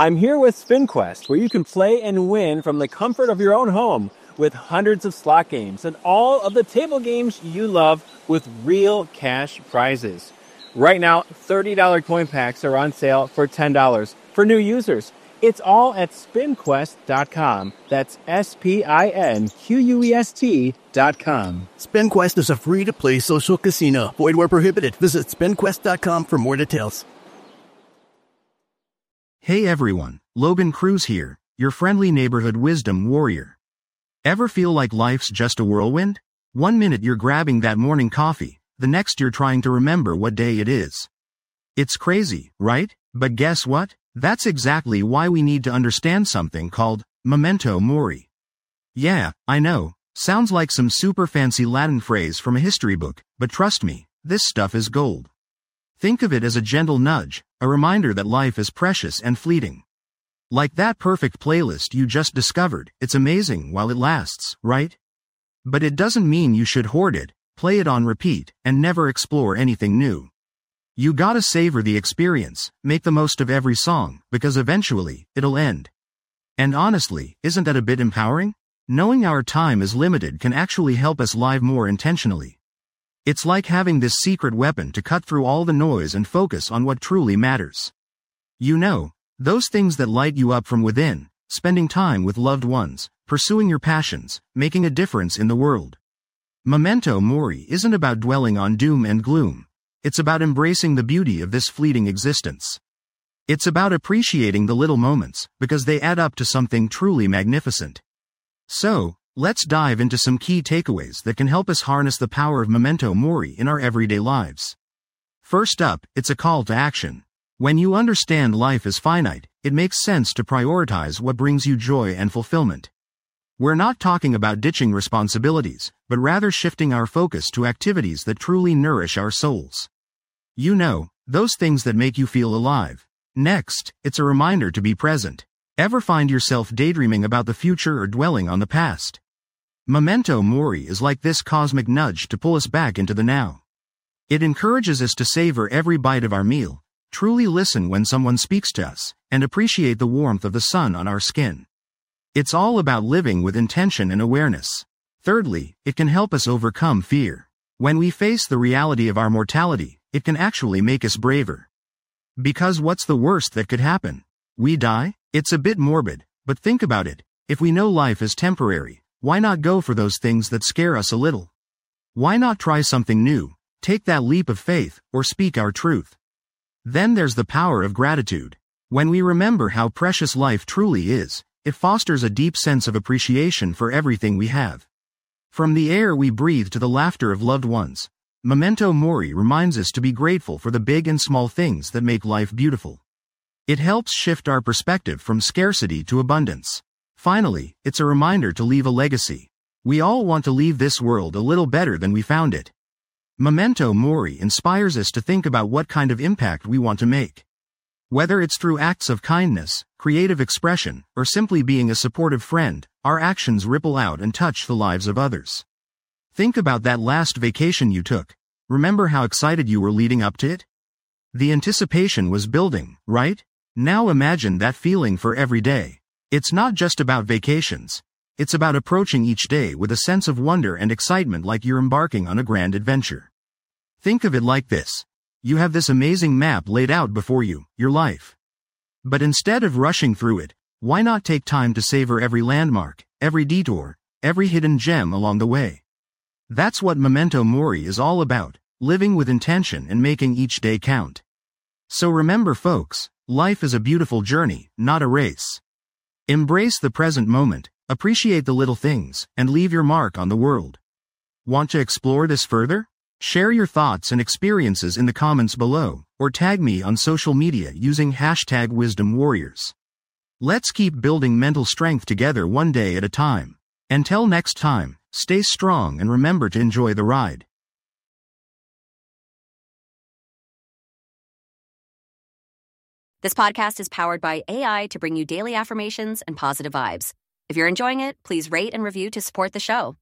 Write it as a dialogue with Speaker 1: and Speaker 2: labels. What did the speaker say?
Speaker 1: I'm here with SpinQuest, where you can play and win from the comfort of your own home with hundreds of slot games and all of the table games you love with real cash prizes. Right now, $30 coin packs are on sale for $10 for new users. It's all at SpinQuest.com. That's SpinQuest.com.
Speaker 2: SpinQuest is a free-to-play social casino. Void where prohibited. Visit SpinQuest.com for more details.
Speaker 3: Hey everyone, Logan Cruz here, your friendly neighborhood wisdom warrior. Ever feel like life's just a whirlwind? One minute you're grabbing that morning coffee, the next you're trying to remember what day it is. It's crazy, right? But guess what? That's exactly why we need to understand something called memento mori. Yeah, I know, sounds like some super fancy Latin phrase from a history book, but trust me, this stuff is gold. Think of it as a gentle nudge, a reminder that life is precious and fleeting. Like that perfect playlist you just discovered, it's amazing while it lasts, right? But it doesn't mean you should hoard it, play it on repeat, and never explore anything new. You gotta savor the experience, make the most of every song, because eventually, it'll end. And honestly, isn't that a bit empowering? Knowing our time is limited can actually help us live more intentionally. It's like having this secret weapon to cut through all the noise and focus on what truly matters. You know, those things that light you up from within, spending time with loved ones, pursuing your passions, making a difference in the world. Memento mori isn't about dwelling on doom and gloom. It's about embracing the beauty of this fleeting existence. It's about appreciating the little moments, because they add up to something truly magnificent. So, let's dive into some key takeaways that can help us harness the power of memento mori in our everyday lives. First up, it's a call to action. When you understand life is finite, it makes sense to prioritize what brings you joy and fulfillment. We're not talking about ditching responsibilities, but rather shifting our focus to activities that truly nourish our souls. You know, those things that make you feel alive. Next, it's a reminder to be present. Ever find yourself daydreaming about the future or dwelling on the past? Memento mori is like this cosmic nudge to pull us back into the now. It encourages us to savor every bite of our meal, truly listen when someone speaks to us, and appreciate the warmth of the sun on our skin. It's all about living with intention and awareness. Thirdly, it can help us overcome fear. When we face the reality of our mortality, it can actually make us braver. Because what's the worst that could happen? We die? It's a bit morbid, but think about it. If we know life is temporary, why not go for those things that scare us a little? Why not try something new, take that leap of faith, or speak our truth? Then there's the power of gratitude. When we remember how precious life truly is, it fosters a deep sense of appreciation for everything we have. From the air we breathe to the laughter of loved ones, memento mori reminds us to be grateful for the big and small things that make life beautiful. It helps shift our perspective from scarcity to abundance. Finally, it's a reminder to leave a legacy. We all want to leave this world a little better than we found it. Memento mori inspires us to think about what kind of impact we want to make. Whether it's through acts of kindness, creative expression, or simply being a supportive friend, our actions ripple out and touch the lives of others. Think about that last vacation you took. Remember how excited you were leading up to it? The anticipation was building, right? Now imagine that feeling for every day. It's not just about vacations. It's about approaching each day with a sense of wonder and excitement like you're embarking on a grand adventure. Think of it like this. You have this amazing map laid out before you, your life. But instead of rushing through it, why not take time to savor every landmark, every detour, every hidden gem along the way? That's what memento mori is all about, living with intention and making each day count. So remember folks, life is a beautiful journey, not a race. Embrace the present moment, appreciate the little things, and leave your mark on the world. Want to explore this further? Share your thoughts and experiences in the comments below, or tag me on social media using #WisdomWarriors. Let's keep building mental strength together one day at a time. Until next time, stay strong and remember to enjoy the ride.
Speaker 4: This podcast is powered by AI to bring you daily affirmations and positive vibes. If you're enjoying it, please rate and review to support the show.